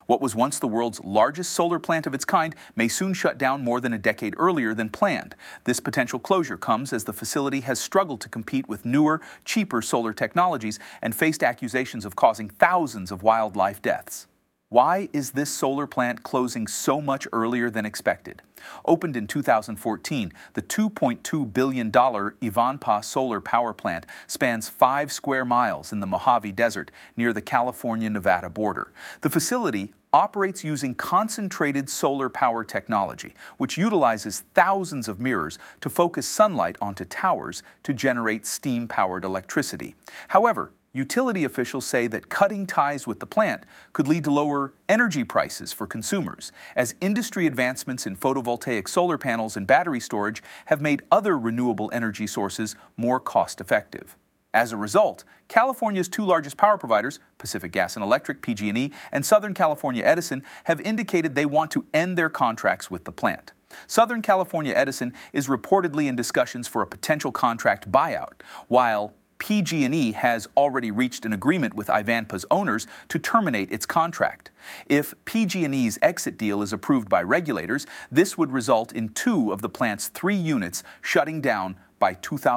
What was once the world's largest solar plant of its kind may soon shut down more than a decade earlier than planned. This potential closure comes as the facility has struggled to compete with newer, cheaper solar technologies and faced accusations of causing thousands of wildlife deaths. Why is this solar plant closing so much earlier than expected? Opened in 2014, the $2.2 billion Ivanpah solar power plant spans 5 square miles in the Mojave Desert near the California-Nevada border. The facility operates using concentrated solar power technology, which utilizes thousands of mirrors to focus sunlight onto towers to generate steam-powered electricity. However, utility officials say that cutting ties with the plant could lead to lower energy prices for consumers, as industry advancements in photovoltaic solar panels and battery storage have made other renewable energy sources more cost-effective. As a result, California's 2 largest power providers, Pacific Gas and Electric, PG&E, and Southern California Edison, have indicated they want to end their contracts with the plant. Southern California Edison is reportedly in discussions for a potential contract buyout, while PG&E has already reached an agreement with Ivanpah's owners to terminate its contract. If PG&E's exit deal is approved by regulators, this would result in 2 of the plant's 3 units shutting down by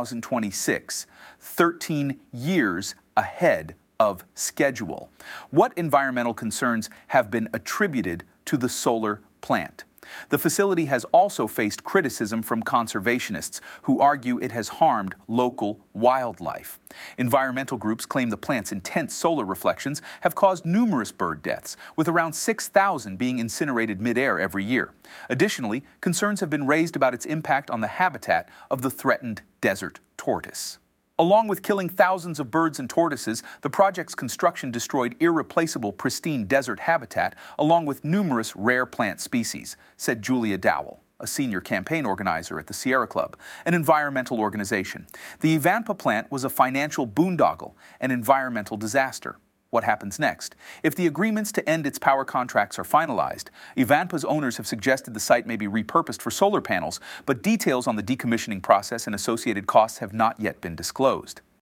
2026, 13 years ahead of schedule. What environmental concerns have been attributed to the solar plant? The facility has also faced criticism from conservationists who argue it has harmed local wildlife. Environmental groups claim the plant's intense solar reflections have caused numerous bird deaths, with around 6,000 being incinerated midair every year. Additionally, concerns have been raised about its impact on the habitat of the threatened desert tortoise. Along with killing thousands of birds and tortoises, the project's construction destroyed irreplaceable pristine desert habitat along with numerous rare plant species, said Julia Dowell, a senior campaign organizer at the Sierra Club, an environmental organization. The Ivanpah plant was a financial boondoggle, an environmental disaster. What happens next? If the agreements to end its power contracts are finalized, Ivanpah's owners have suggested the site may be repurposed for solar panels, but details on the decommissioning process and associated costs have not yet been disclosed.